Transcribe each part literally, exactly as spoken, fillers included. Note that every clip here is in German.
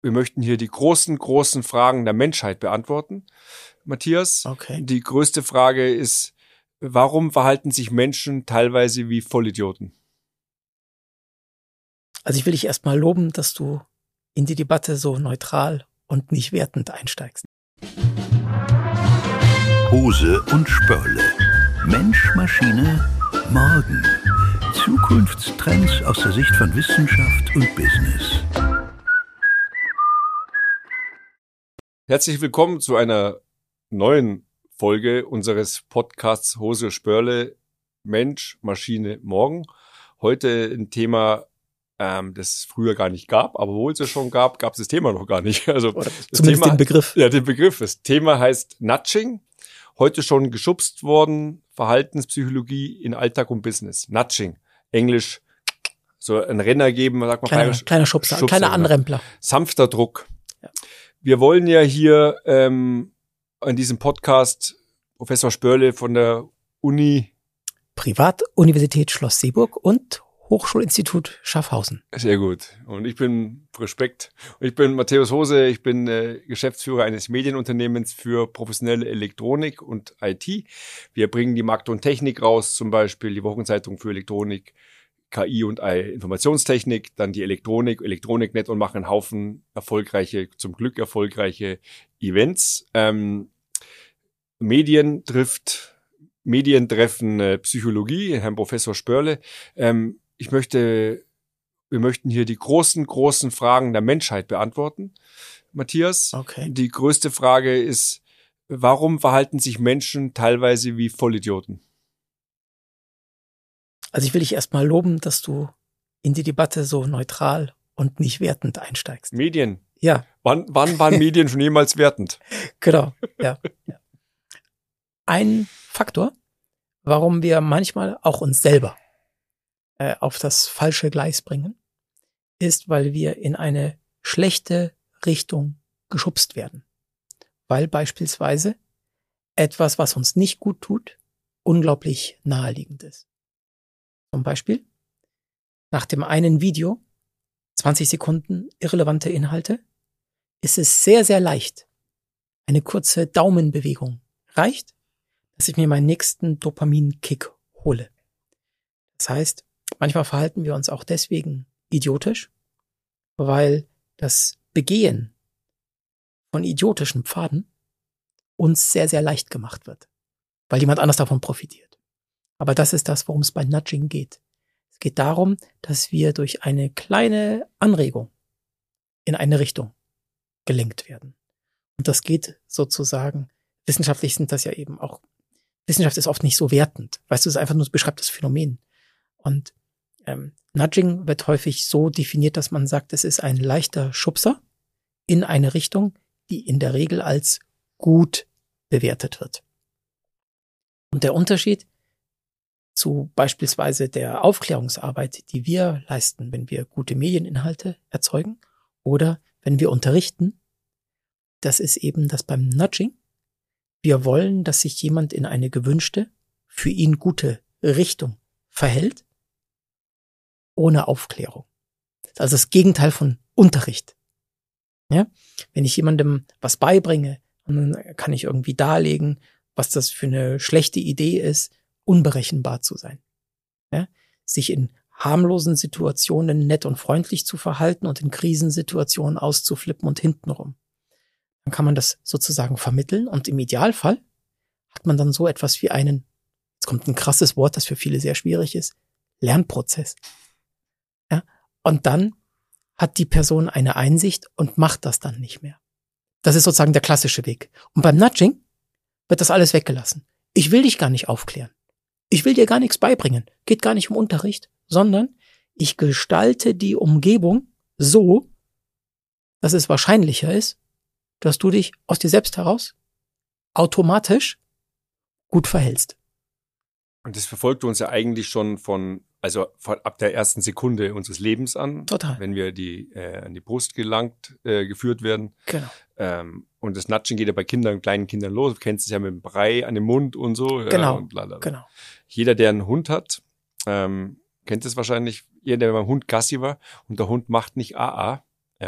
wir möchten hier die großen, großen Fragen der Menschheit beantworten. Matthias, okay. Die größte Frage ist, warum verhalten sich Menschen teilweise wie Vollidioten? Also ich will dich erstmal loben, dass du in die Debatte so neutral und nicht wertend einsteigst. Hose und Spörle. Mensch, Maschine, Morgen. Zukunftstrends aus der Sicht von Wissenschaft und Business. Herzlich willkommen zu einer neuen Folge unseres Podcasts Hose Spörle, Mensch, Maschine, Morgen. Heute ein Thema, ähm, das es früher gar nicht gab, aber obwohl es es schon gab, gab es das Thema noch gar nicht. Also Oder das zumindest Thema, den Begriff. Ja, den Begriff. Das Thema heißt Nudging. Heute schon geschubst worden, Verhaltenspsychologie in Alltag und Business. Nudging. Englisch, so ein Renner geben, sagt man. Kleiner, kleiner Schubser, Schubser, kleiner genau. Anrempler. Sanfter Druck. Ja. Wir wollen ja hier ähm, an diesem Podcast Professor Spörle von der Uni Privatuniversität Schloss Seeburg und Hochschulinstitut Schaffhausen. Sehr gut. Und ich bin Respekt. Und ich bin Matthäus Hose. Ich bin äh, Geschäftsführer eines Medienunternehmens für professionelle Elektronik und I T. Wir bringen die Markt und Technik raus, zum Beispiel die Wochenzeitung für Elektronik, K I und Informationstechnik, dann die Elektronik, Elektroniknet und machen einen Haufen erfolgreiche, zum Glück erfolgreiche Events. Ähm, Medien trifft, Medien treffen äh, Psychologie, Herrn Professor Spörle. Ähm, ich möchte, wir möchten hier die großen, großen Fragen der Menschheit beantworten. Matthias, Okay. Die größte Frage ist, warum verhalten sich Menschen teilweise wie Vollidioten? Also ich will dich erstmal loben, dass du in die Debatte so neutral und nicht wertend einsteigst. Medien. Ja, Wann, wann waren Medien schon jemals wertend? genau. Ja. Ja. Ein Faktor, warum wir manchmal auch uns selber äh, auf das falsche Gleis bringen, ist, weil wir in eine schlechte Richtung geschubst werden. Weil beispielsweise etwas, was uns nicht gut tut, unglaublich naheliegend ist. Zum Beispiel nach dem einen Video, zwanzig Sekunden irrelevante Inhalte, ist es sehr, sehr leicht. Eine kurze Daumenbewegung reicht, dass ich mir meinen nächsten Dopamin-Kick hole. Das heißt, manchmal verhalten wir uns auch deswegen idiotisch, weil das Begehen von idiotischen Pfaden uns sehr, sehr leicht gemacht wird, weil jemand anders davon profitiert. Aber das ist das, worum es bei Nudging geht. Es geht darum, dass wir durch eine kleine Anregung in eine Richtung gelenkt werden. Und das geht sozusagen, wissenschaftlich sind das ja eben auch, Wissenschaft ist oft nicht so wertend. Weißt du, es ist einfach nur, beschreibt das Phänomen. Und ähm, Nudging wird häufig so definiert, dass man sagt, es ist ein leichter Schubser in eine Richtung, die in der Regel als gut bewertet wird. Und der Unterschied zu beispielsweise der Aufklärungsarbeit, die wir leisten, wenn wir gute Medieninhalte erzeugen oder wenn wir unterrichten, das ist eben das beim Nudging. Wir wollen, dass sich jemand in eine gewünschte, für ihn gute Richtung verhält, ohne Aufklärung. Das ist also das Gegenteil von Unterricht. Ja? Wenn ich jemandem was beibringe, dann kann ich irgendwie darlegen, was das für eine schlechte Idee ist, unberechenbar zu sein. Ja? Sich in harmlosen Situationen nett und freundlich zu verhalten und in Krisensituationen auszuflippen und hintenrum. Dann kann man das sozusagen vermitteln und im Idealfall hat man dann so etwas wie einen, jetzt kommt ein krasses Wort, das für viele sehr schwierig ist, Lernprozess. Ja? Und dann hat die Person eine Einsicht und macht das dann nicht mehr. Das ist sozusagen der klassische Weg. Und beim Nudging wird das alles weggelassen. Ich will dich gar nicht aufklären. Ich will dir gar nichts beibringen. Geht gar nicht um Unterricht, sondern ich gestalte die Umgebung so, dass es wahrscheinlicher ist, dass du dich aus dir selbst heraus automatisch gut verhältst. Und das verfolgt uns ja eigentlich schon von, also von, ab der ersten Sekunde unseres Lebens an. Total. Wenn wir die äh, an die Brust gelangt, äh, geführt werden. Genau. Ähm, und das Nudging geht ja bei Kindern, kleinen Kindern los. Du kennst es ja mit dem Brei an dem Mund und so. Genau, ja, und lalala. genau. Jeder, der einen Hund hat, ähm, kennt es wahrscheinlich. Jeder, der beim Hund Gassi war und der Hund macht nicht A A, ja,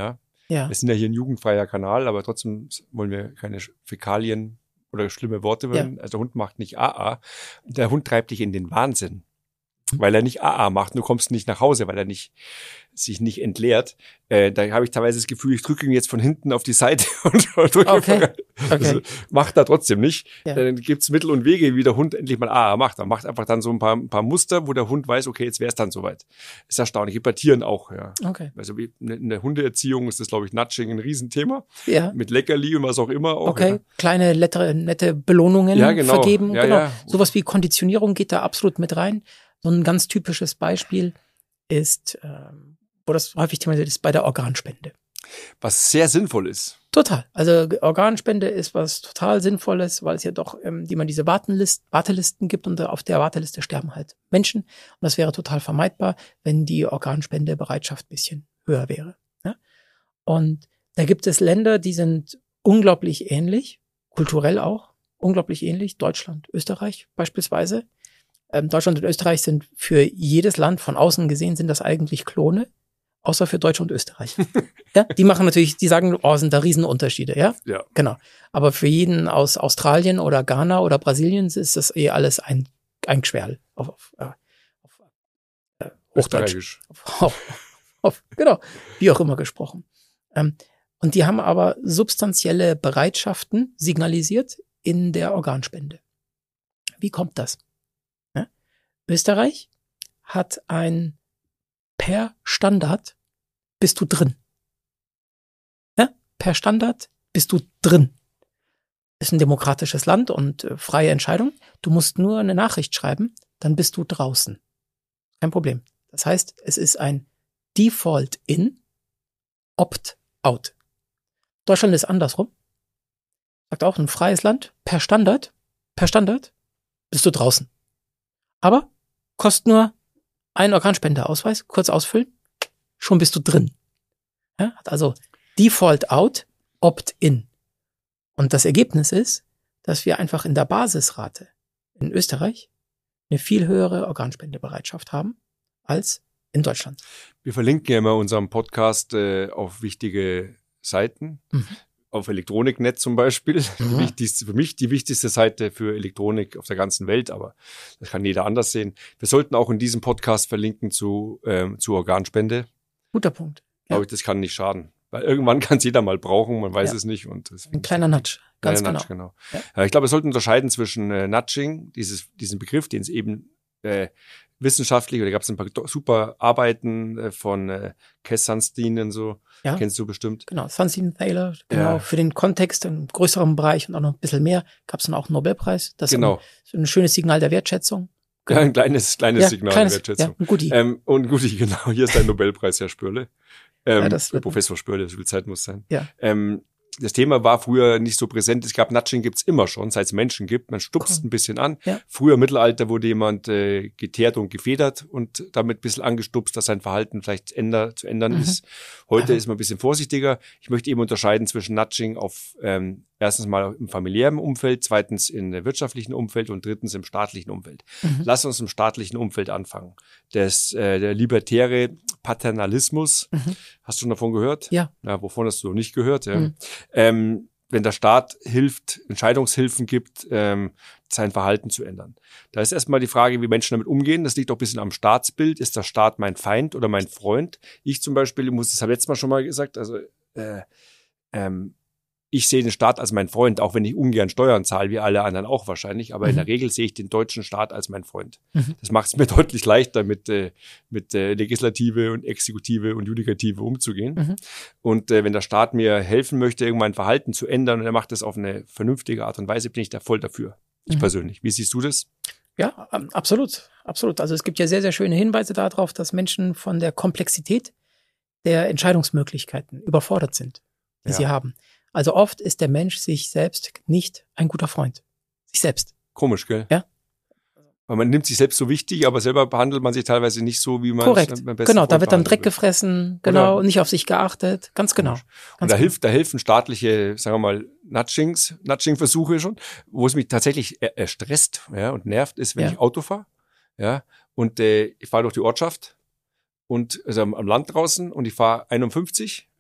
Ja. Wir sind ja hier ein jugendfreier Kanal, aber trotzdem wollen wir keine Fäkalien oder schlimme Worte hören. Ja. Also der Hund macht nicht A A. Der Hund treibt dich in den Wahnsinn, weil er nicht A A macht. Du kommst nicht nach Hause, weil er nicht sich nicht entleert. Äh, da habe ich teilweise das Gefühl, ich drücke ihn jetzt von hinten auf die Seite und drücke okay. okay. Also, macht er trotzdem nicht. Ja. Dann gibt's Mittel und Wege, wie der Hund endlich mal A A macht. Er macht einfach dann so ein paar, ein paar Muster, wo der Hund weiß, okay, jetzt wäre es dann soweit. Ist erstaunlich. Gibt bei Tieren auch, ja. Okay. Also wie in der Hundeerziehung ist das, glaube ich, Nudging ein Riesenthema. Ja. Mit Leckerli und was auch immer auch. Okay, ja. Kleine, nette, nette Belohnungen ja, genau. vergeben. Ja, genau. ja. Sowas wie Konditionierung geht da absolut mit rein. So ein ganz typisches Beispiel ist, ähm, wo das häufig thematisiert ist, bei der Organspende. Was sehr sinnvoll ist. Total. Also Organspende ist was total Sinnvolles, weil es ja doch ähm, die man diese Wartenlist, Wartelisten gibt und auf der Warteliste sterben halt Menschen. Und das wäre total vermeidbar, wenn die Organspendebereitschaft ein bisschen höher wäre. Ja? Und da gibt es Länder, die sind unglaublich ähnlich, kulturell auch, unglaublich ähnlich. Deutschland, Österreich beispielsweise. Ähm, Deutschland und Österreich sind für jedes Land von außen gesehen, sind das eigentlich Klone. Außer für Deutschland und Österreich. Ja, die machen natürlich, die sagen, oh, sind da Riesenunterschiede, ja? Ja. Genau. Aber für jeden aus Australien oder Ghana oder Brasilien ist das eh alles ein, ein Geschwerl. Auf, auf, äh, auf äh, Hochdeutsch. Auf, auf, auf, genau. Wie auch immer gesprochen. Ähm, und die haben aber substanzielle Bereitschaften signalisiert in der Organspende. Wie kommt das? Ja? Österreich hat ein per Standard bist du drin. Ja? Per Standard bist du drin. Ist ein demokratisches Land und äh, freie Entscheidung. Du musst nur eine Nachricht schreiben, dann bist du draußen. Kein Problem. Das heißt, es ist ein Default-In, Opt-out. Deutschland ist andersrum. Sagt auch, ein freies Land, per Standard, per Standard bist du draußen. Aber kostet nur ein Organspendeausweis, kurz ausfüllen, schon bist du drin. Ja, also Default out, Opt in. Und das Ergebnis ist, dass wir einfach in der Basisrate in Österreich eine viel höhere Organspendebereitschaft haben als in Deutschland. Wir verlinken ja immer unseren Podcast äh, auf wichtige Seiten. Mhm. Auf Elektroniknet zum Beispiel. Mhm. Die wichtigste, für mich die wichtigste Seite für Elektronik auf der ganzen Welt, aber das kann jeder anders sehen. Wir sollten auch in diesem Podcast verlinken zu, ähm, zu Organspende. Guter Punkt. Ja. Glaube ich, das kann nicht schaden. Weil irgendwann kann es jeder mal brauchen, man weiß ja. es nicht. Und ein kleiner Nudge, ganz kleiner genau. Nudge, genau. Ja. Ja, ich glaube, wir sollten unterscheiden zwischen äh, Nudging, dieses, diesen Begriff, den es eben äh, wissenschaftlich, oder gab es ein paar super Arbeiten äh, von äh, Cass Sunstein und so, ja. Kennst du bestimmt. Genau, Sunstein Thaler, genau, ja. für den Kontext im größeren Bereich und auch noch ein bisschen mehr gab es dann auch einen Nobelpreis. Das genau. ist ein, ein schönes Signal der Wertschätzung. Genau. Ja, ein kleines, kleines ja, Signal kleines, der Wertschätzung. Ja, ein Goodie. Ähm, und ein Goodie, genau. Hier ist dein Nobelpreis, Herr Spörle. Ähm, ja, das Professor Spörle, so viel Zeit muss sein. Ja. Ähm, das Thema war früher nicht so präsent. Es gab Nudging, gibt's immer schon, seit es Menschen gibt. Man stupst cool. ein bisschen an. Ja. Früher im Mittelalter wurde jemand äh, geteert und gefedert und damit ein bisschen angestupst, dass sein Verhalten vielleicht änder, zu ändern mhm. ist. Heute Aha. ist man ein bisschen vorsichtiger. Ich möchte eben unterscheiden zwischen Nudging auf ähm, erstens mal im familiären Umfeld, zweitens im wirtschaftlichen Umfeld und drittens im staatlichen Umfeld. Mhm. Lass uns im staatlichen Umfeld anfangen. Das, äh, der libertäre Paternalismus, mhm. hast du schon davon gehört? Ja. Ja, wovon hast du noch nicht gehört? Ja. Mhm. Ähm, wenn der Staat hilft, Entscheidungshilfen gibt, ähm, sein Verhalten zu ändern. Da ist erstmal die Frage, wie Menschen damit umgehen. Das liegt auch ein bisschen am Staatsbild. Ist der Staat mein Feind oder mein Freund? Ich zum Beispiel, ich muss das habe letztes Mal schon mal gesagt, also äh, ähm, ich sehe den Staat als mein Freund, auch wenn ich ungern Steuern zahle, wie alle anderen auch wahrscheinlich. Aber mhm. in der Regel sehe ich den deutschen Staat als mein Freund. Mhm. Das macht es mir deutlich leichter, mit, äh, mit äh, Legislative und Exekutive und Judikative umzugehen. Mhm. Und äh, wenn der Staat mir helfen möchte, irgendwann Verhalten zu ändern und er macht das auf eine vernünftige Art und Weise, bin ich da voll dafür. Ich mhm. persönlich. Wie siehst du das? Ja, absolut. Absolut. Also es gibt ja sehr, sehr schöne Hinweise darauf, dass Menschen von der Komplexität der Entscheidungsmöglichkeiten überfordert sind, die ja. sie haben. Also oft ist der Mensch sich selbst nicht ein guter Freund. Sich selbst. Komisch, gell? Ja. Weil man nimmt sich selbst so wichtig, aber selber behandelt man sich teilweise nicht so, wie man Korrekt. es am besten Genau, da wird dann Dreck wird. gefressen, genau, und nicht auf sich geachtet. Ganz genau. Ganz und da genau. hilft, da helfen staatliche, sagen wir mal, Nudgings, Nudging-Versuche schon, wo es mich tatsächlich äh, stresst, ja, und nervt, ist, wenn ja. ich Auto fahre, ja, und äh, ich fahre durch die Ortschaft und also am, am Land draußen und ich fahre einundfünfzig, ja. Hm.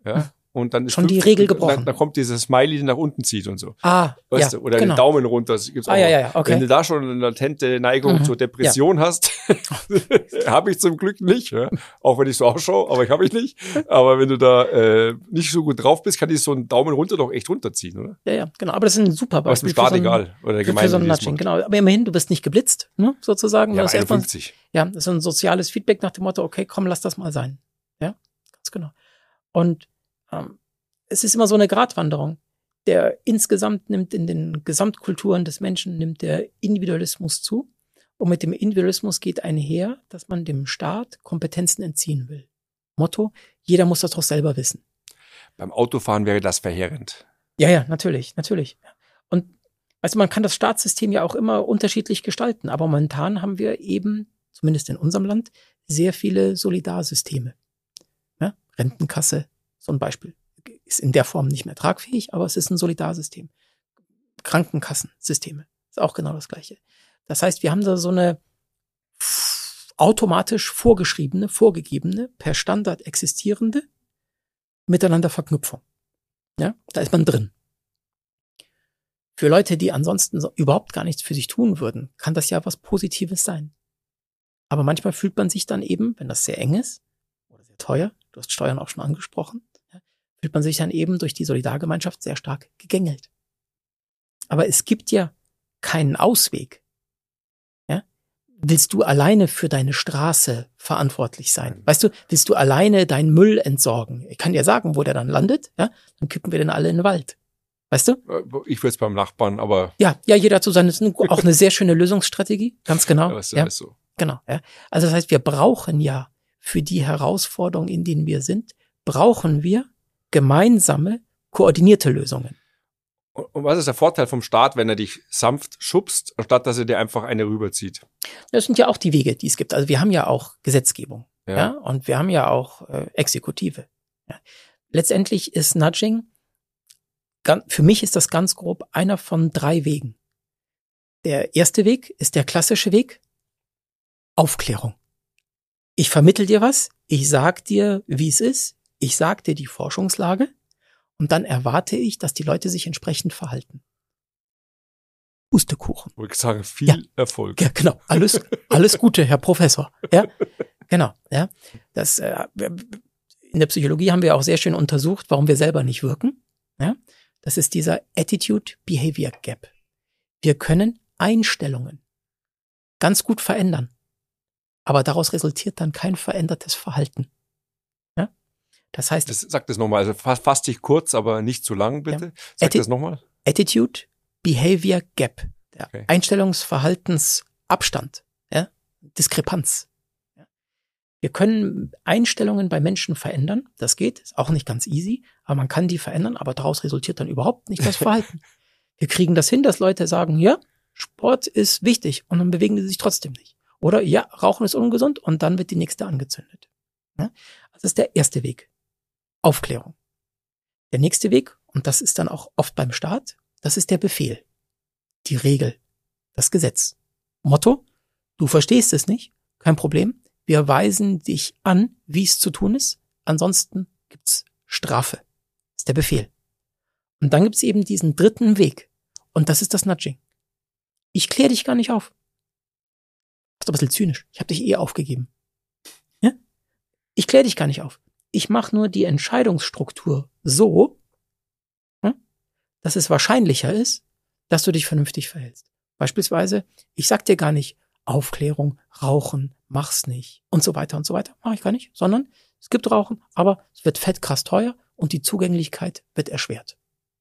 und dann ist schon die fünf, Regel gebrochen. Dann, dann kommt dieses Smiley, der nach unten zieht und so. Ah, weißt ja, du? Oder genau. den Daumen runter. Das gibt's auch ah, ja, ja, okay. Wenn du da schon eine latente Neigung Mhm. zur Depression ja. hast, habe ich zum Glück nicht. Ja? Auch wenn ich so ausschaue, aber ich habe ich nicht. Aber wenn du da äh, nicht so gut drauf bist, kann ich so einen Daumen runter doch echt runterziehen, oder? Ja, ja, genau. Aber das ist ein super Beispiel. Aber ist mir für so ein, egal. Oder der für, Gemeinde, für so ein Nudging, genau. Aber immerhin, du bist nicht geblitzt, ne, sozusagen. Ja, das ist erstmal, einundfünfzig. ja, das ist ein soziales Feedback nach dem Motto, okay, komm, lass das mal sein. Ja, ganz genau. Und ähm, es ist immer so eine Gratwanderung. Der insgesamt nimmt in den Gesamtkulturen des Menschen, nimmt der Individualismus zu. Und mit dem Individualismus geht einher, dass man dem Staat Kompetenzen entziehen will. Motto, jeder muss das doch selber wissen. Beim Autofahren wäre das verheerend. Ja, ja, natürlich, natürlich. Und weißt du, man kann das Staatssystem ja auch immer unterschiedlich gestalten. Aber momentan haben wir eben, zumindest in unserem Land, sehr viele Solidarsysteme. Ja? Rentenkasse, so ein Beispiel. Ist in der Form nicht mehr tragfähig, aber es ist ein Solidarsystem. Krankenkassensysteme, ist auch genau das Gleiche. Das heißt, wir haben da so eine automatisch vorgeschriebene, vorgegebene, per Standard existierende miteinander Verknüpfung. Ja, da ist man drin. Für Leute, die ansonsten so überhaupt gar nichts für sich tun würden, kann das ja was Positives sein. Aber manchmal fühlt man sich dann eben, wenn das sehr eng ist oder sehr teuer, du hast Steuern auch schon angesprochen, ja, fühlt man sich dann eben durch die Solidargemeinschaft sehr stark gegängelt. Aber es gibt ja keinen Ausweg. Ja? Willst du alleine für deine Straße verantwortlich sein? Weißt du, willst du alleine deinen Müll entsorgen? Ich kann dir sagen, wo der dann landet, ja? Dann kippen wir den alle in den Wald. Weißt du? Ich würde es beim Nachbarn, aber... Ja, ja, jeder zu sein, das ist auch eine sehr schöne Lösungsstrategie, ganz genau. Ja, das ist ja. alles so. Genau. Ja. Also das heißt, wir brauchen ja für die Herausforderungen, in denen wir sind, brauchen wir gemeinsame, koordinierte Lösungen. Und was ist der Vorteil vom Staat, wenn er dich sanft schubst, anstatt dass er dir einfach eine rüberzieht? Das sind ja auch die Wege, die es gibt. Also wir haben ja auch Gesetzgebung, ja, Ja. ja und wir haben ja auch äh, Exekutive. Ja. Letztendlich ist Nudging, ganz, für mich ist das ganz grob einer von drei Wegen. Der erste Weg ist der klassische Weg, Aufklärung. Ich vermittel dir was, ich sag dir, wie es ist, ich sag dir die Forschungslage und dann erwarte ich, dass die Leute sich entsprechend verhalten. Pustekuchen. Würde ich sagen, viel Ja. Erfolg. Ja, genau. Alles, alles Gute, Herr Professor. Ja, genau. Ja, das äh, in der Psychologie haben wir auch sehr schön untersucht, warum wir selber nicht wirken. Ja, das ist dieser Attitude-Behavior Gap. Wir können Einstellungen ganz gut verändern, aber daraus resultiert dann kein verändertes Verhalten. Ja, das heißt, Das, sag das nochmal, also fass, fass dich kurz, aber nicht zu lang, bitte. Ja. Sag Atti- das nochmal. Attitude Behavior Gap, der Okay. Einstellungsverhaltensabstand, ja, Diskrepanz. Ja. Wir können Einstellungen bei Menschen verändern, das geht, ist auch nicht ganz easy, aber man kann die verändern, aber daraus resultiert dann überhaupt nicht das Verhalten. Wir kriegen das hin, dass Leute sagen, ja, Sport ist wichtig und dann bewegen die sich trotzdem nicht. Oder ja, Rauchen ist ungesund und dann wird die nächste angezündet. Ja. Das ist der erste Weg. Aufklärung. Der nächste Weg, und das ist dann auch oft beim Staat, das ist der Befehl, die Regel, das Gesetz. Motto, du verstehst es nicht, kein Problem, wir weisen dich an, wie es zu tun ist, ansonsten gibt's Strafe. Das ist der Befehl. Und dann gibt's eben diesen dritten Weg, und das ist das Nudging. Ich kläre dich gar nicht auf. Das ist ein bisschen zynisch, ich habe dich eh aufgegeben. Ja? Ich kläre dich gar nicht auf. Ich mache nur die Entscheidungsstruktur so, dass es wahrscheinlicher ist, dass du dich vernünftig verhältst. Beispielsweise, ich sag dir gar nicht, Aufklärung, Rauchen, mach's nicht und so weiter und so weiter. Mach ich gar nicht, sondern es gibt Rauchen, aber es wird fett krass teuer und die Zugänglichkeit wird erschwert.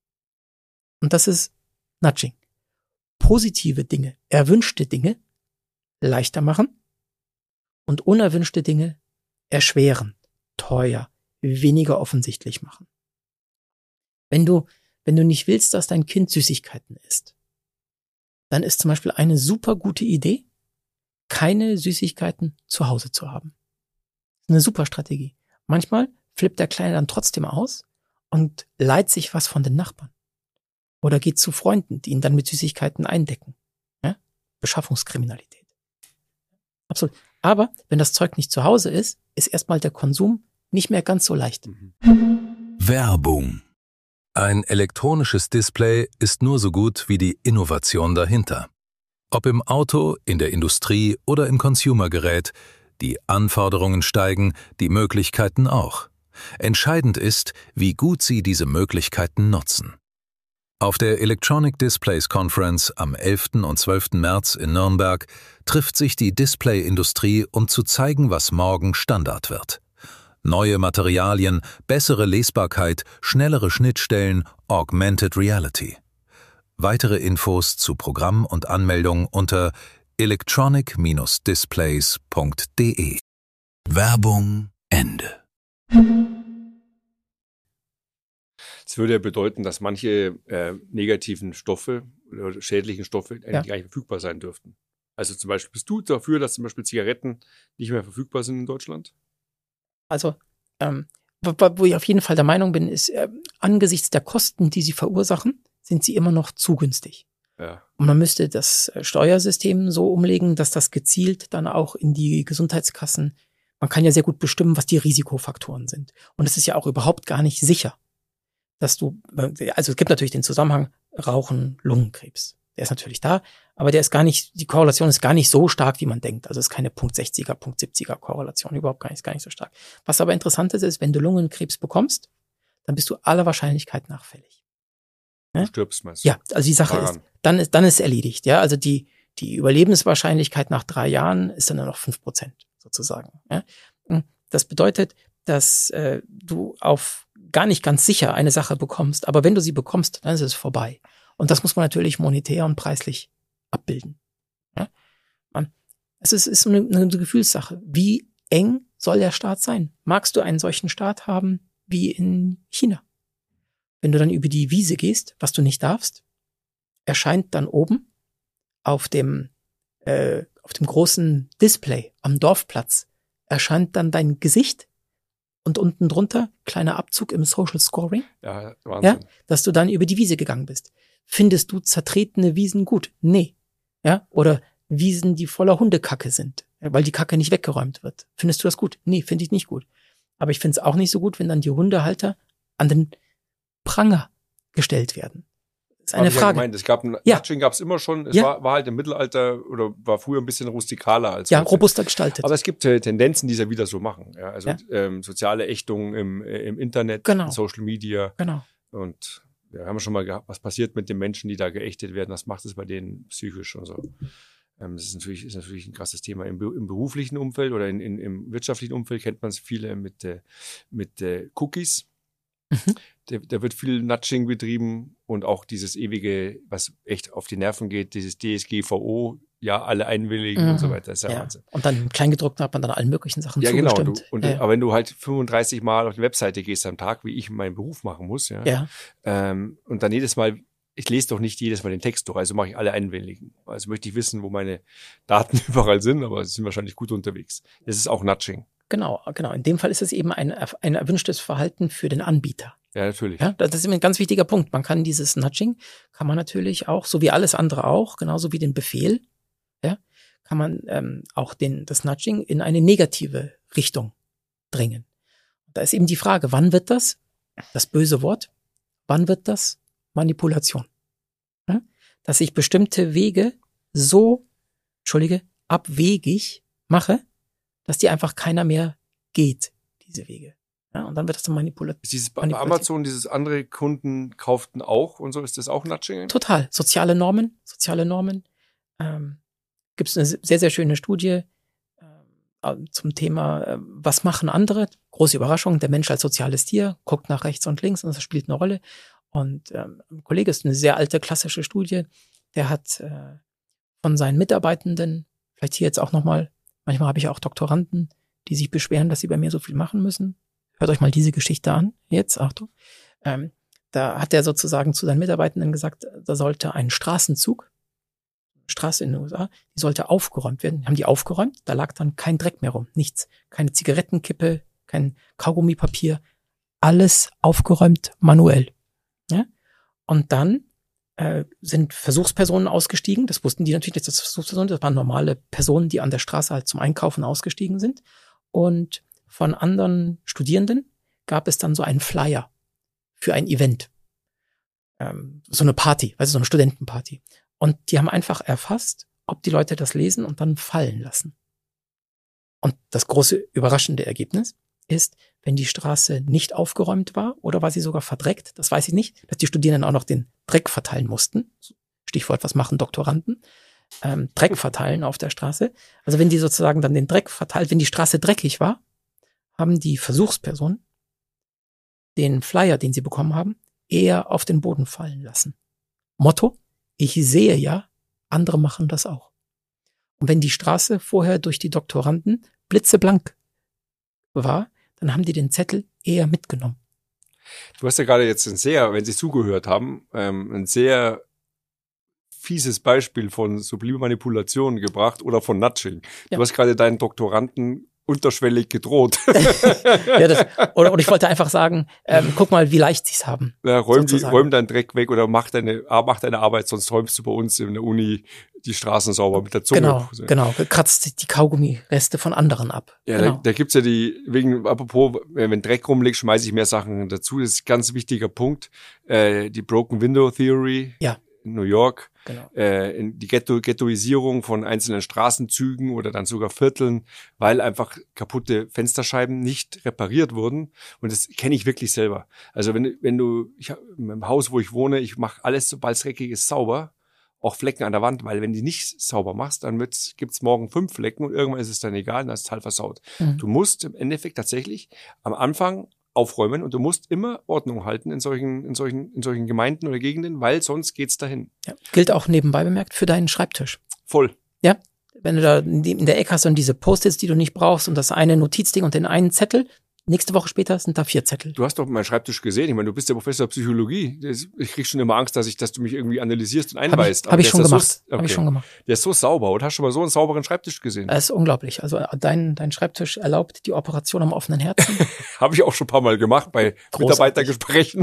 Und das ist Nudging. Positive Dinge, erwünschte Dinge leichter machen und unerwünschte Dinge erschweren, teuer, weniger offensichtlich machen. Wenn du Wenn du nicht willst, dass dein Kind Süßigkeiten isst, dann ist zum Beispiel eine super gute Idee, keine Süßigkeiten zu Hause zu haben. Eine super Strategie. Manchmal flippt der Kleine dann trotzdem aus und leiht sich was von den Nachbarn. Oder geht zu Freunden, die ihn dann mit Süßigkeiten eindecken. Ja? Beschaffungskriminalität. Absolut. Aber wenn das Zeug nicht zu Hause ist, ist erstmal der Konsum nicht mehr ganz so leicht. Mhm. Werbung. Ein elektronisches Display ist nur so gut wie die Innovation dahinter. Ob im Auto, in der Industrie oder im Consumergerät, die Anforderungen steigen, die Möglichkeiten auch. Entscheidend ist, wie gut Sie diese Möglichkeiten nutzen. Auf der Electronic Displays Conference am elften und zwölften März in Nürnberg trifft sich die Displayindustrie, um zu zeigen, was morgen Standard wird. Neue Materialien, bessere Lesbarkeit, schnellere Schnittstellen, Augmented Reality. Weitere Infos zu Programm und Anmeldung unter electronic Bindestrich displays Punkt de. Werbung Ende. Das würde ja bedeuten, dass manche äh, negativen Stoffe oder schädlichen Stoffe eigentlich Ja. gar nicht verfügbar sein dürften. Also zum Beispiel, bist du dafür, dass zum Beispiel Zigaretten nicht mehr verfügbar sind in Deutschland? Also, ähm, wo, wo ich auf jeden Fall der Meinung bin, ist, äh, angesichts der Kosten, die sie verursachen, sind sie immer noch zu günstig. Ja. Und man müsste das äh, Steuersystem so umlegen, dass das gezielt dann auch in die Gesundheitskassen, man kann ja sehr gut bestimmen, was die Risikofaktoren sind. Und es ist ja auch überhaupt gar nicht sicher, dass du, also es gibt natürlich den Zusammenhang Rauchen, Lungenkrebs. Der ist natürlich da, aber der ist gar nicht, die Korrelation ist gar nicht so stark, wie man denkt. Also es ist keine Punkt sechziger, Punkt siebziger Korrelation, überhaupt gar nicht, ist gar nicht so stark. Was aber interessant ist, ist, wenn du Lungenkrebs bekommst, dann bist du aller Wahrscheinlichkeit nach fällig. Du stirbst meistens. Ja, also die Sache Daran. ist, dann ist, dann ist erledigt, ja. Also die, die Überlebenswahrscheinlichkeit nach drei Jahren ist dann nur noch fünf Prozent sozusagen. Ja? Das bedeutet, dass äh, du auf gar nicht ganz sicher eine Sache bekommst, aber wenn du sie bekommst, dann ist es vorbei. Und das muss man natürlich monetär und preislich abbilden. Ja? Man, es ist, ist so eine, eine Gefühlssache. Wie eng soll der Staat sein? Magst du einen solchen Staat haben wie in China? Wenn du dann über die Wiese gehst, was du nicht darfst, erscheint dann oben auf dem, äh, auf dem großen Display am Dorfplatz, erscheint dann dein Gesicht und unten drunter kleiner Abzug im Social Scoring, Ja, Wahnsinn. ja, dass du dann über die Wiese gegangen bist. Findest du zertretene Wiesen gut? Nee. Ja, oder Wiesen, die voller Hundekacke sind, weil die Kacke nicht weggeräumt wird. Findest du das gut? Nee, finde ich nicht gut. Aber ich finde es auch nicht so gut, wenn dann die Hundehalter an den Pranger gestellt werden. Das ist eine Hab ich ja Frage. gemeint, es gab ein Ja. Nudging gab es immer schon. Es Ja. war, war halt im Mittelalter oder war früher ein bisschen rustikaler als Ja, heute. robuster gestaltet. Aber es gibt äh, Tendenzen, die es ja wieder so machen. Ja, also Ja. Ähm, soziale Ächtung im, äh, im Internet, Genau. in Social Media. Genau. Und ja, haben wir schon mal gehabt, was passiert mit den Menschen, die da geächtet werden, was macht es bei denen psychisch und so. Ähm, das ist natürlich, ist natürlich ein krasses Thema. Im, Be- im beruflichen Umfeld oder in, in, im wirtschaftlichen Umfeld kennt man es viele mit, äh, mit äh, Cookies. Mhm. Da, da wird viel Nudging betrieben und auch dieses ewige, was echt auf die Nerven geht, dieses D S G V O, ja, alle einwilligen Mhm. und so weiter. Das ist ja, Ja. Wahnsinn. Und dann im Kleingedruckten hat man dann allen möglichen Sachen Ja, genau. Du, zugestimmt. und, ja. Aber wenn du halt fünfunddreißig Mal auf die Webseite gehst am Tag, wie ich meinen Beruf machen muss, ja, ja. ähm, und dann jedes Mal, ich lese doch nicht jedes Mal den Text durch, also mache ich alle einwilligen. Also möchte ich wissen, wo meine Daten überall sind, aber sie sind wahrscheinlich gut unterwegs. Das ist auch Nudging. Genau, genau. In dem Fall ist es eben ein, ein erwünschtes Verhalten für den Anbieter. Ja, natürlich. Ja, das ist eben ein ganz wichtiger Punkt. Man kann dieses Nudging, kann man natürlich auch, so wie alles andere auch, genauso wie den Befehl, ja, kann man ähm, auch den, das Nudging in eine negative Richtung drängen. Da ist eben die Frage, wann wird das, das böse Wort, wann wird das Manipulation? Ja? Dass ich bestimmte Wege so, Entschuldige, abwegig mache, dass die einfach keiner mehr geht, diese Wege. Ja, und dann wird das eine Manipulation. Ist dieses bei Amazon, dieses andere Kunden kauften auch und so, ist das auch Nudging? Total. Soziale Normen, soziale Normen. Ähm, Gibt es eine sehr, sehr schöne Studie äh, zum Thema, äh, was machen andere? Große Überraschung, der Mensch als soziales Tier, guckt nach rechts und links und das spielt eine Rolle. Und ähm, ein Kollege, ist eine sehr alte klassische Studie, der hat äh, von seinen Mitarbeitenden, vielleicht hier jetzt auch nochmal, manchmal habe ich auch Doktoranden, die sich beschweren, dass sie bei mir so viel machen müssen. Hört euch mal diese Geschichte an, jetzt, Achtung. Ähm, da hat er sozusagen zu seinen Mitarbeitenden gesagt, da sollte ein Straßenzug, Straße in den U S A, die sollte aufgeräumt werden. Haben die aufgeräumt, da lag dann kein Dreck mehr rum, nichts. Keine Zigarettenkippe, kein Kaugummipapier, alles aufgeräumt manuell. Ja? Und dann äh, sind Versuchspersonen ausgestiegen, das wussten die natürlich nicht, das Versuchspersonen, das waren normale Personen, die an der Straße halt zum Einkaufen ausgestiegen sind. Und von anderen Studierenden gab es dann so einen Flyer. für ein Event. Ähm, so eine Party, also so eine Studentenparty. Und die haben einfach erfasst, ob die Leute das lesen und dann fallen lassen. Und das große überraschende Ergebnis ist, wenn die Straße nicht aufgeräumt war oder war sie sogar verdreckt, das weiß ich nicht, dass die Studierenden auch noch den Dreck verteilen mussten. Stichwort, was machen Doktoranden? Ähm, Dreck verteilen auf der Straße. Also wenn die sozusagen dann den Dreck verteilt, wenn die Straße dreckig war, haben die Versuchspersonen den Flyer, den sie bekommen haben, eher auf den Boden fallen lassen. Motto, ich sehe ja, andere machen das auch. Und wenn die Straße vorher durch die Doktoranden blitzeblank war, dann haben die den Zettel eher mitgenommen. Du hast ja gerade jetzt ein sehr, wenn Sie zugehört haben, ähm, ein sehr fieses Beispiel von sublimer Manipulation gebracht oder von Nudging. Ja. Du hast gerade deinen Doktoranden unterschwellig gedroht. ja, das, oder, oder ich wollte einfach sagen, ähm, guck mal, wie leicht sie es haben. Ja, räum, die, sozusagen. räum deinen Dreck weg oder mach deine, mach deine Arbeit, sonst räumst du bei uns in der Uni die Straßen sauber mit der Zunge. Genau, genau. Kratzt die Kaugummireste von anderen ab. Ja, genau. da, da gibt's ja die, wegen, apropos, wenn Dreck rumliegt, schmeiße ich mehr Sachen dazu. Das ist ein ganz wichtiger Punkt. Äh, die Broken Window Theory Ja. in New York. Genau. Äh, in die Ghetto, Ghettoisierung von einzelnen Straßenzügen oder dann sogar Vierteln, weil einfach kaputte Fensterscheiben nicht repariert wurden. Und das kenne ich wirklich selber. Also wenn, wenn du, ich hab, im Haus, wo ich wohne, ich mache alles, sobald es dreckig ist, sauber. Auch Flecken an der Wand, weil wenn die nicht sauber machst, dann wird's, gibt's morgen fünf Flecken und irgendwann ist es dann egal, dann ist es halt versaut. Mhm. Du musst im Endeffekt tatsächlich am Anfang aufräumen und du musst immer Ordnung halten in solchen, in solchen, in solchen Gemeinden oder Gegenden, weil sonst geht's dahin. Ja. Gilt auch nebenbei bemerkt für deinen Schreibtisch. Voll. Ja. Wenn du da in der Ecke hast und diese Post-its, die du nicht brauchst und das eine Notizding und den einen Zettel, nächste Woche später sind da vier Zettel. Du hast doch meinen Schreibtisch gesehen. Ich meine, du bist ja Professor Psychologie. Ich krieg schon immer Angst, dass ich, dass du mich irgendwie analysierst und einweist. Habe ich, hab ich schon gemacht. So, okay. Habe ich schon gemacht. Der ist so sauber. Und hast schon mal so einen sauberen Schreibtisch gesehen? Das ist unglaublich. Also dein, dein Schreibtisch erlaubt die Operation am offenen Herzen. Habe ich auch schon ein paar Mal gemacht bei Großartig. Mitarbeitergesprächen.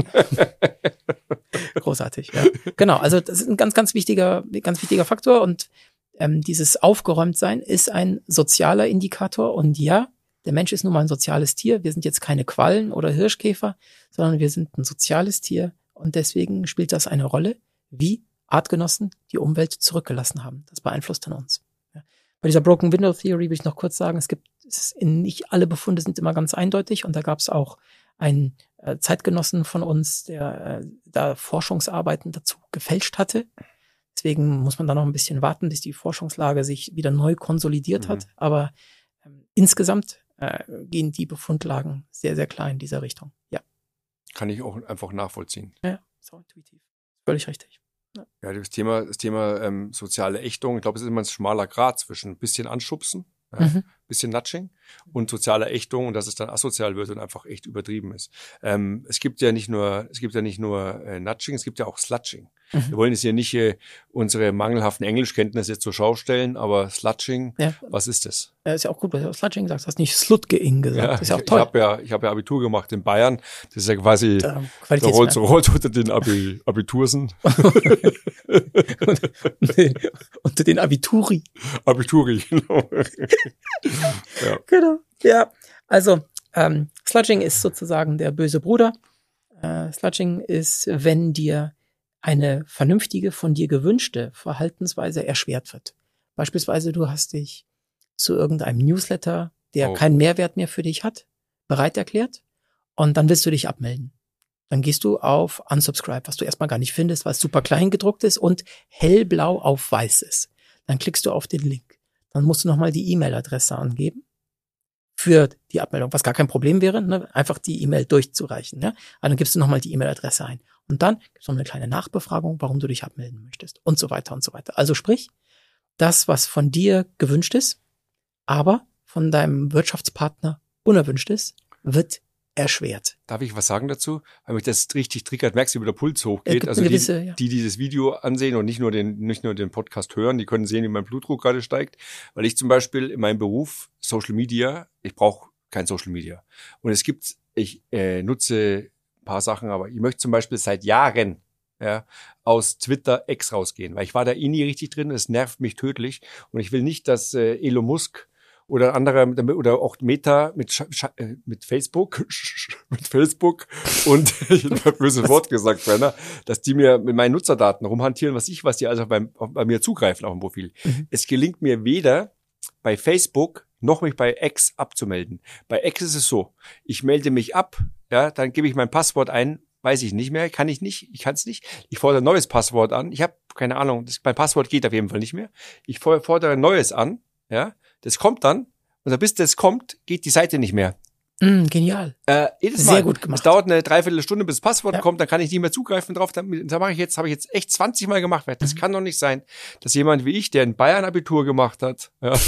Großartig, ja. Genau, also das ist ein ganz, ganz wichtiger, ganz wichtiger Faktor. Und ähm, dieses Aufgeräumtsein ist ein sozialer Indikator. Und ja, der Mensch ist nun mal ein soziales Tier. Wir sind jetzt keine Quallen oder Hirschkäfer, sondern wir sind ein soziales Tier. Und deswegen spielt das eine Rolle, wie Artgenossen die Umwelt zurückgelassen haben. Das beeinflusst dann uns. Ja. Bei dieser Broken Window Theory will ich noch kurz sagen, es gibt, es ist in, nicht alle Befunde sind immer ganz eindeutig. Und da gab es auch einen äh, Zeitgenossen von uns, der äh, da Forschungsarbeiten dazu gefälscht hatte. Deswegen muss man da noch ein bisschen warten, bis die Forschungslage sich wieder neu konsolidiert Mhm. hat. Aber ähm, insgesamt äh, gehen die Befundlagen sehr, sehr klar in dieser Richtung. Ja, Kann ich auch einfach nachvollziehen. ja, so intuitiv. Völlig richtig. Ja, das Thema, das Thema ähm, soziale Ächtung, ich glaube, es ist immer ein schmaler Grat zwischen ein bisschen anschubsen, ja, Mhm. bisschen Nudging und sozialer Ächtung und dass es dann asozial wird und einfach echt übertrieben ist. Ähm, es gibt ja nicht nur, es gibt ja nicht nur äh, Nudging, es gibt ja auch Sludging. Mhm. Wir wollen jetzt hier nicht äh, unsere mangelhaften Englischkenntnisse zur Schau stellen, aber Sludging, Ja, was ist das? äh, ist ja auch gut, was du Sludging sagst. Du hast nicht Slutgeing gesagt. Das ist ja auch ich, toll. Ich habe ja, ich habe ja Abitur gemacht in Bayern. Das ist ja quasi Da, der Rolls Qualitätsmerkmal. Royce unter den Abi, Abitursen. Unter den Abituri. Abituri, genau. Ja. Genau. Ja, also ähm, Sludging ist sozusagen der böse Bruder. Äh, Sludging ist, wenn dir eine vernünftige, von dir gewünschte Verhaltensweise erschwert wird. Beispielsweise, du hast dich zu irgendeinem Newsletter, der Oh. keinen Mehrwert mehr für dich hat, bereit erklärt und dann willst du dich abmelden. Dann gehst du auf Unsubscribe, was du erstmal gar nicht findest, weil es super klein gedruckt ist und hellblau auf weiß ist. Dann klickst du auf den Link. Dann musst du nochmal die E-Mail-Adresse angeben für die Abmeldung, was gar kein Problem wäre, ne? Einfach die E-Mail durchzureichen. Ja? Aber dann gibst du nochmal die E-Mail-Adresse ein. Und dann gibt es noch eine kleine Nachbefragung, warum du dich abmelden möchtest und so weiter und so weiter. Also sprich, das, was von dir gewünscht ist, aber von deinem Wirtschaftspartner unerwünscht ist, wird erschwert. Darf ich was sagen dazu? Weil mich das richtig triggert, merkst du, wie der Puls Es hochgeht. gibt Also eine die, gewisse, ja. die, die dieses Video ansehen und nicht nur den, nicht nur den Podcast hören, die können sehen, wie mein Blutdruck gerade steigt. Weil ich zum Beispiel in meinem Beruf Social Media, ich brauche kein Social Media. Und es gibt, ich äh, nutze ein paar Sachen, aber ich möchte zum Beispiel seit Jahren ja, aus Twitter X rausgehen, weil ich war da eh nie richtig drin, es nervt mich tödlich und ich will nicht, dass äh, Elon Musk oder andere, oder auch Meta mit, Sch- Sch- mit Facebook, mit Facebook und, ich habe ein böses Wort gesagt, Brenner, dass die mir mit meinen Nutzerdaten rumhantieren, was ich, was die also beim, bei mir zugreifen auf dem Profil. Mhm. Es gelingt mir weder bei Facebook noch mich bei X abzumelden. Bei X ist es so, ich melde mich ab, ja, dann gebe ich mein Passwort ein, weiß ich nicht mehr, kann ich nicht, ich kann es nicht. Ich fordere ein neues Passwort an. Ich habe keine Ahnung, das, mein Passwort geht auf jeden Fall nicht mehr. Ich fordere ein neues an, ja, das kommt dann und bis das kommt, geht die Seite nicht mehr. Mm, genial. Äh, jedes Sehr Mal. gut gemacht. Es dauert eine Dreiviertelstunde, bis das Passwort ja. kommt, dann kann ich nicht mehr zugreifen drauf. Da, da mache ich jetzt, habe ich jetzt echt zwanzig Mal gemacht. Das mhm. kann doch nicht sein, dass jemand wie ich, der in Bayern Abitur gemacht hat, ja,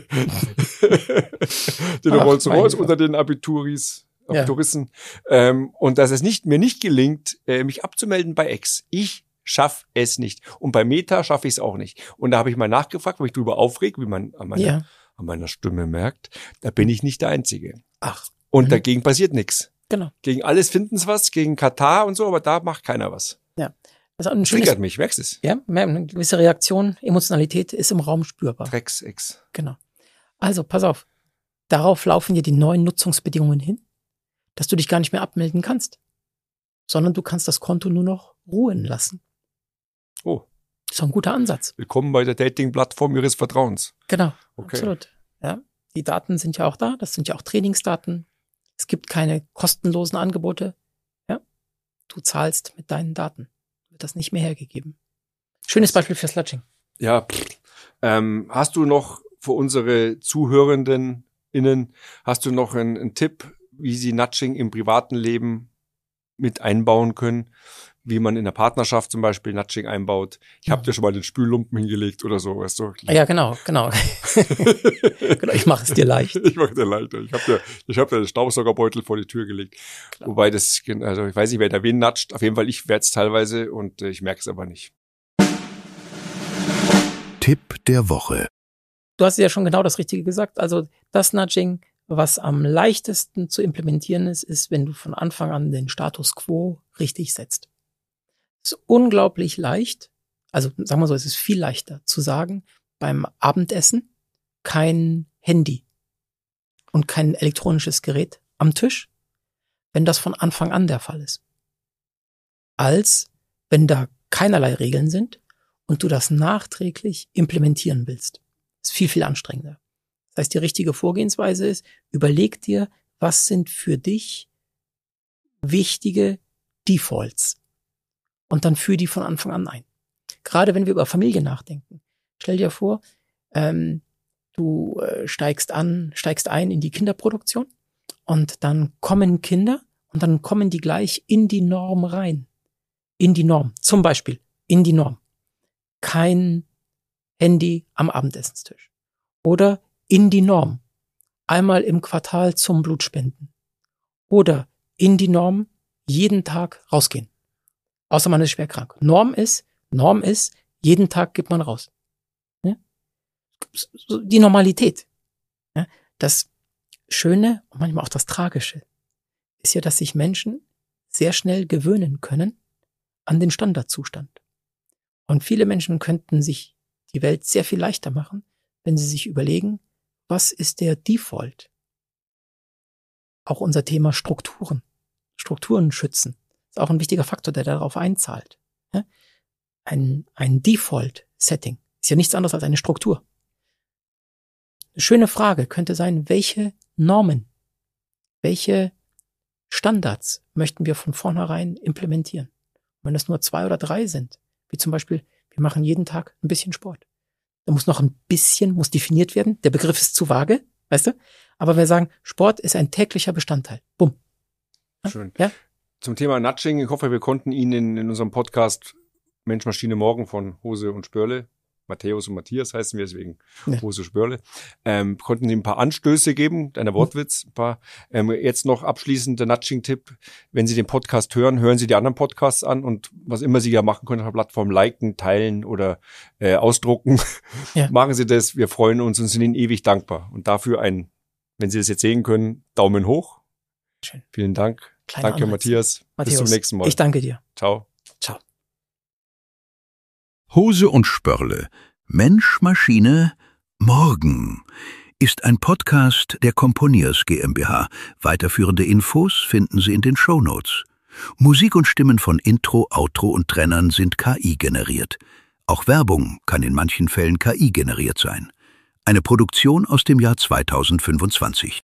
den Rolls-Royce unter den Abituris, Abituristen, ja. ähm, und dass es nicht mir nicht gelingt, äh, mich abzumelden bei X. Ich schaff es nicht. Und bei Meta schaffe ich es auch nicht. Und da habe ich mal nachgefragt, weil ich drüber aufreg, wie man an meiner, ja. an meiner Stimme merkt. Da bin ich nicht der Einzige. Ach. Und mhm. dagegen passiert nichts. Genau. Gegen alles finden sie was, gegen Katar und so, aber da macht keiner was. Ja. Das, das triggert mich, merkst du es? Ja, eine gewisse Reaktion, Emotionalität ist im Raum spürbar. Drecks-Ex. Genau. Also, pass auf. Darauf laufen dir die neuen Nutzungsbedingungen hin, dass du dich gar nicht mehr abmelden kannst, sondern du kannst das Konto nur noch ruhen lassen. Oh. Das ist doch ein guter Ansatz. Willkommen bei der Dating-Plattform Ihres Vertrauens. Genau, okay. Absolut. Ja, die Daten sind ja auch da, das sind ja auch Trainingsdaten. Es gibt keine kostenlosen Angebote. Ja, du zahlst mit deinen Daten. Wird das nicht mehr hergegeben. Schönes Beispiel für Sludging. Ja, pff. Ähm, hast du noch für unsere Zuhörenden innen, hast du noch einen, einen Tipp, wie sie Nudging im privaten Leben mit einbauen können? Wie man in der Partnerschaft zum Beispiel Nudging einbaut. Ich habe dir schon mal den Spüllumpen hingelegt oder so, weißt du? Ja, genau, genau. genau ich mache es dir leicht. Ich mache dir leicht. Ich habe dir, ich hab dir den Staubsaugerbeutel vor die Tür gelegt. Klar. Wobei das, also ich weiß nicht, wer da wen natscht. Auf jeden Fall, ich werde es teilweise und äh, ich merke es aber nicht. Tipp der Woche. Du hast ja schon genau das Richtige gesagt. Also das Nudging, was am leichtesten zu implementieren ist, ist, wenn du von Anfang an den Status quo richtig setzt. Es ist unglaublich leicht, also sagen wir so, es ist viel leichter zu sagen, beim Abendessen kein Handy und kein elektronisches Gerät am Tisch, wenn das von Anfang an der Fall ist, als wenn da keinerlei Regeln sind und du das nachträglich implementieren willst. Das ist viel, viel anstrengender. Das heißt, die richtige Vorgehensweise ist, überleg dir, was sind für dich wichtige Defaults und dann führ die von Anfang an ein. Gerade wenn wir über Familie nachdenken. Stell dir vor, ähm, du äh, steigst an, steigst ein in die Kinderproduktion und dann kommen Kinder und dann kommen die gleich in die Norm rein. In die Norm. Zum Beispiel in die Norm. Kein Handy am Abendessenstisch. Oder in die Norm. Einmal im Quartal zum Blutspenden. Oder in die Norm jeden Tag rausgehen. Außer man ist schwer krank. Norm ist, Norm ist, jeden Tag gibt man raus. Ja? Die Normalität. Ja? Das Schöne und manchmal auch das Tragische ist ja, dass sich Menschen sehr schnell gewöhnen können an den Standardzustand. Und viele Menschen könnten sich die Welt sehr viel leichter machen, wenn sie sich überlegen, was ist der Default? Auch unser Thema Strukturen. Strukturen schützen. Ist auch ein wichtiger Faktor, der darauf einzahlt. Ein, ein Default-Setting ist ja nichts anderes als eine Struktur. Eine schöne Frage könnte sein, welche Normen, welche Standards möchten wir von vornherein implementieren? Und wenn es nur zwei oder drei sind, wie zum Beispiel, wir machen jeden Tag ein bisschen Sport. Da muss noch ein bisschen, muss definiert werden. Der Begriff ist zu vage, weißt du? Aber wir sagen, Sport ist ein täglicher Bestandteil. Bumm. Schön. Ja? Zum Thema Nudging, ich hoffe, wir konnten Ihnen in, in unserem Podcast Mensch, Maschine, Morgen von Hose und Spörle, Matthäus und Matthias heißen wir deswegen, ja. Hose, Spörle, ähm, konnten Ihnen ein paar Anstöße geben, deiner Wortwitz, ein paar. Ähm, jetzt noch abschließend der Nudging-Tipp, wenn Sie den Podcast hören, hören Sie die anderen Podcasts an und was immer Sie ja machen können auf der Plattform, liken, teilen oder äh, ausdrucken, ja. Machen Sie das, wir freuen uns und sind Ihnen ewig dankbar. Und dafür ein, wenn Sie das jetzt sehen können, Daumen hoch. Schön. Vielen Dank. Kleiner danke, Matthias. Matthäus. Bis zum nächsten Mal. Ich danke dir. Ciao. Ciao. Hose und Spörle. Mensch, Maschine, Morgen. ist ein Podcast der Componiers GmbH. Weiterführende Infos finden Sie in den Shownotes. Musik und Stimmen von Intro, Outro und Trennern sind K I generiert. Auch Werbung kann in manchen Fällen K I generiert sein. Eine Produktion aus dem Jahr zweitausendfünfundzwanzig.